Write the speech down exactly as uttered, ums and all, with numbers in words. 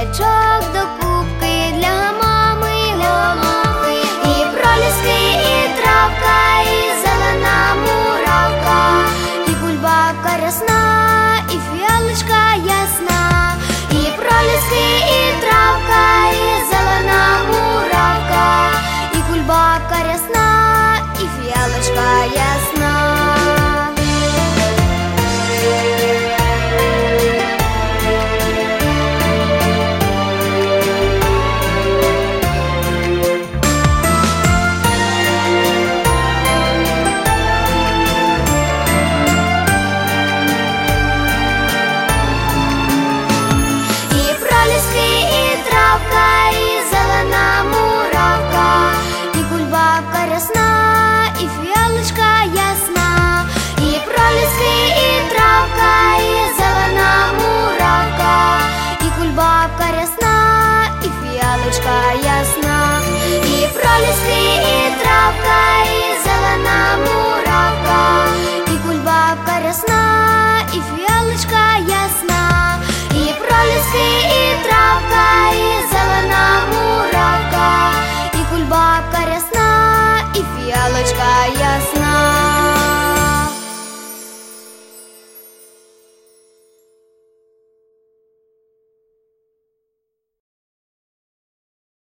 квіточок до кубки для мами, для мами. І проліски, і травка, і зелена муравка, і кульбабка рясна, і фіалочка ясна. І проліски, і травка, і зелена муравка, і кульбабка рясна, і фіалочка ясна. І фіалочка ясна, і проліски, і травка, і зелена муравка, і кульбабка рясна, і фіалочка ясна. І проліски, і травка, і зелена муравка, і кульбабка рясна, і фіалочка ясна. І проліски, і травка, і зелена муравка, і кульбабка рясна, і фіалочка ясна.